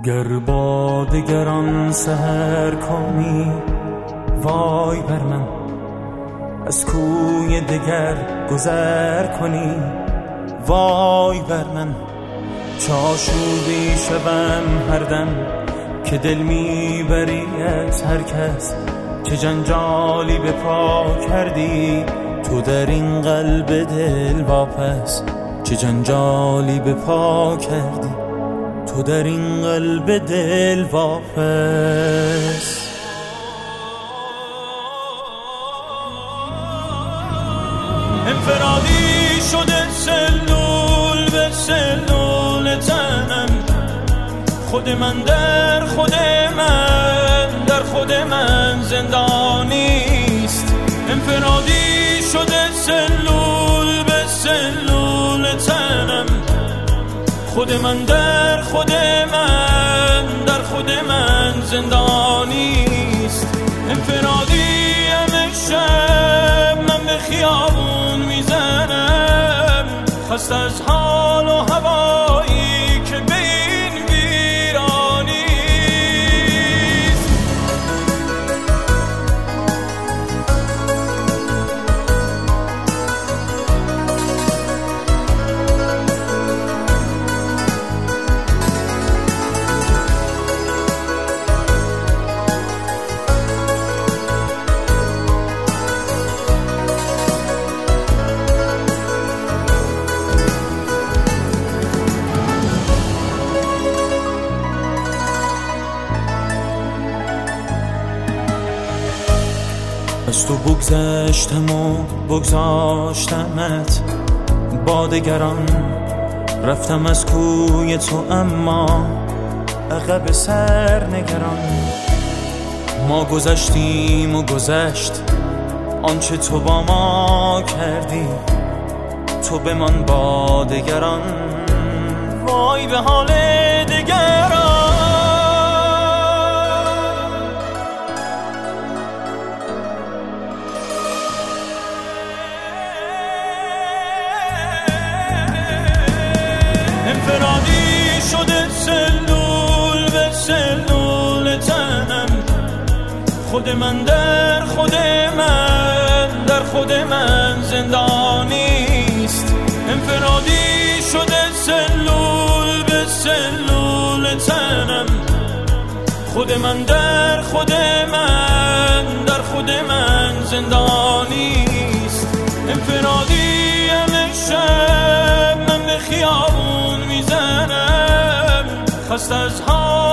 گر با دگران سحر کنی وای بر من، از کوی دگر گذر کنی وای بر من. چاشودی شوم هر دم که دل میبری از هر کس، چه جنجالی به پا کردی تو در این قلب دل واپس، چه جنجالی به پا کردی تو در این قلب دل واپس. انفرادی شده سلول به سلول تنم، خود من در خود من در خود من زندانیست. انفرادی شده سلول به سلول تنم، خود من در خود من در خود من زندانیست. انفرادی همه شب من به خیابون میزنم، خست از حال و هوایی که به این ویرانیست. از تو بگذشتم و بگذاشتمت با دگران، رفتم از کوی تو اما عقب سر نگران. ما گذشتیم و گذشت آنچه تو با ما کردی، تو بمان با دگران وای به حال دگران. انفرادی شده سلول به سلول تنم، خود من در خود من در خود من زندانیست. انفرادی شده سلول به سلول تنم، خود من در خود من در خود من زندانیست. انفرادی همه شب من به خیابون میزنم، خست از حال